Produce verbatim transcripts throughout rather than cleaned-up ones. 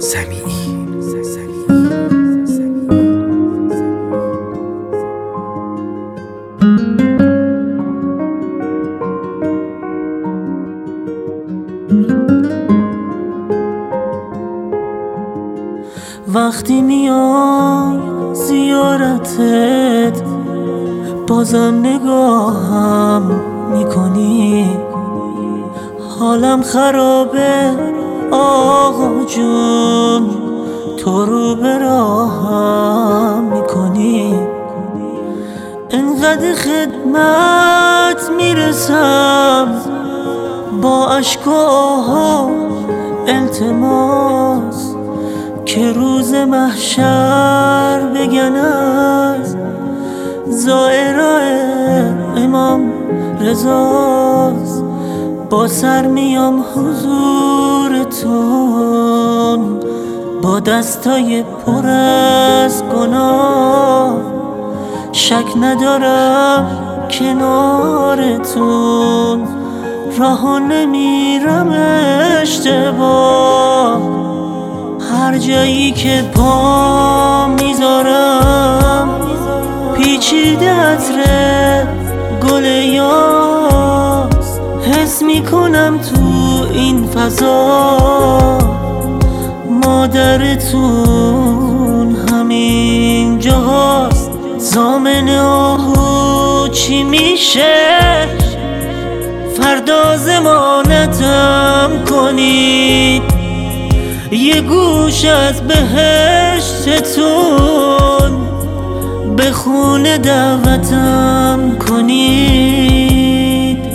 سمیعی. وقتی میام زیارتت بازم نگاهم میکنی، حالم خرابه آقا جون، تو رو به راهم میکنی. انقدر خدمت میرسم با اشک و آه و التماس، که روز محشر بگن از زائرای امام رضاست. با سر میام حضورتون با دستای پر از گناه، شک ندارم کنارتون راه نمیرم اشتباه. هر جایی که پا میذارم پیچیده عطر گل یاس، حس میکنم تو این فضا مادرتون همین جاست. زامن آهو چی میشه فردا ضمانتم کنید، یه گوش از بهشتتون به خونه دعوتم کنید.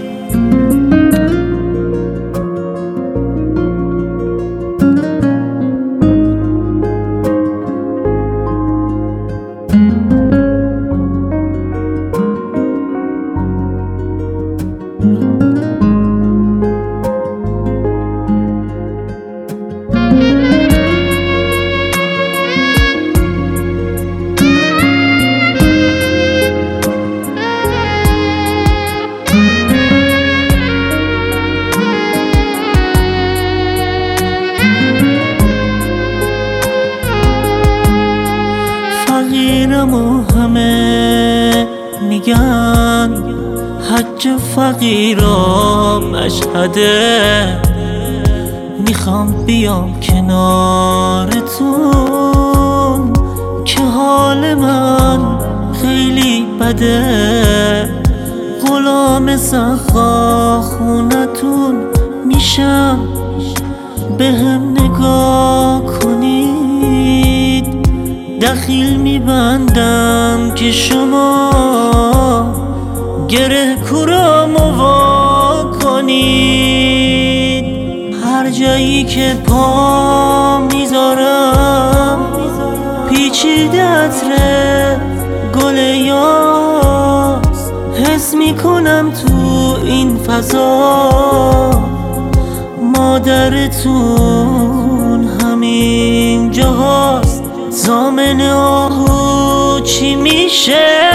فقیرم و همه میگن حج فقیرا مشهده، میخوام بیام کنارتون که حال من خیلی بده. غلام سخا خونتون میشم بهم نگاه کنید، دخیل میبندم که شما گره کورامو وا کنید. هر جایی که پا میذارم پیچیده عطر گل یاس، حس میکنم تو این فضا مادرتون همین جاست. زامن آهو چی میشه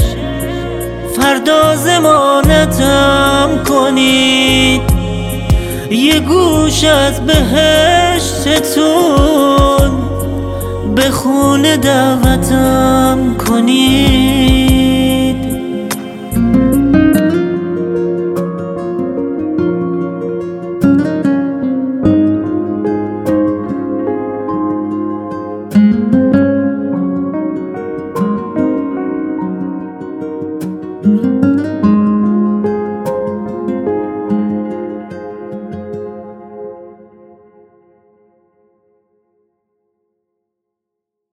فردا ضمانتم کنید، یه گوش از بهشتتون به خونه دعوتم کنید.